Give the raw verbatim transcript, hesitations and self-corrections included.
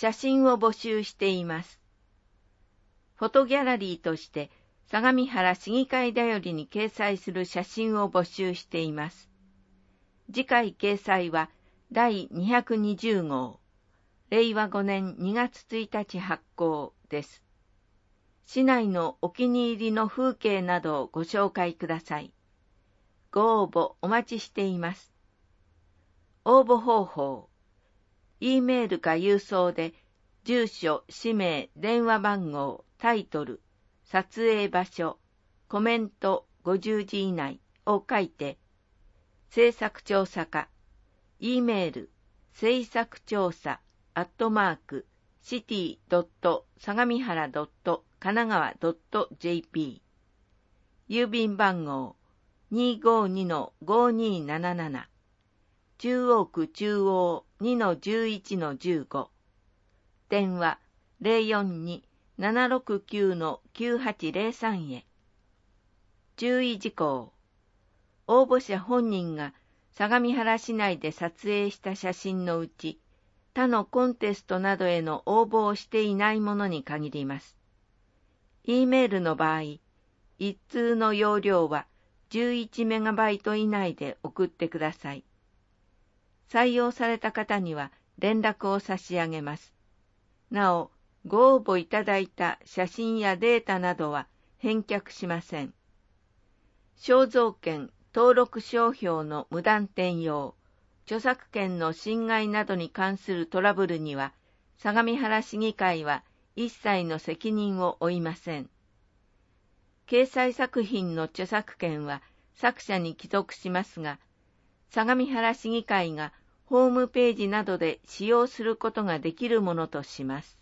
写真を募集しています。フォトギャラリーとして相模原市議会だよりに掲載する写真を募集しています。次回掲載はだいにひゃくにじゅう号、れいわごねんにがつついたち発行です。市内のお気に入りの風景などをご紹介ください。ご応募お待ちしています。応募方法、E メールか郵送で、住所、氏名、電話番号、タイトル、撮影場所、コメントごじゅうじ以内を書いて、制作調査課、E メール、制作調査、アットマーク、シティドット相模原ドット神奈川ドットジェーピー、郵便番号 にーごーにのごーにーなななな、中央区中央 にのじゅういちのじゅうご、電話 ゼロよんに ななろくきゅうのきゅうはちゼロさん へ。注意事項、応募者本人が相模原市内で撮影した写真のうち、他のコンテストなどへの応募をしていないものに限ります。E メールの場合、一通の容量はじゅういちメガバイト以内で送ってください。採用された方には連絡を差し上げます。なお、ご応募いただいた写真やデータなどは返却しません。肖像権、登録商標の無断転用、著作権の侵害などに関するトラブルには、相模原市議会は一切の責任を負いません。掲載作品の著作権は作者に帰属しますが、相模原市議会がホームページなどで使用することができるものとします。